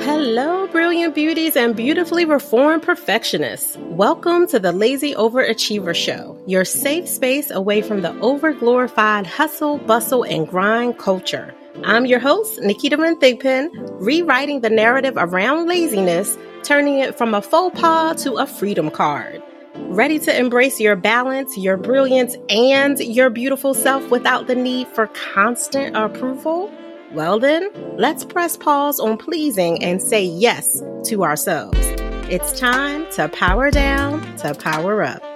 Hello, brilliant beauties and beautifully reformed perfectionists. Welcome to the Lazy Overachiever Show, your safe space away from the overglorified hustle, bustle, and grind culture. I'm your host, Nikita Van Thigpen, rewriting the narrative around laziness, turning it from a faux pas to a freedom card. Ready to embrace your balance, your brilliance, and your beautiful self without the need for constant approval? Well then, let's press pause on pleasing and say yes to ourselves. It's time to power down, to power up.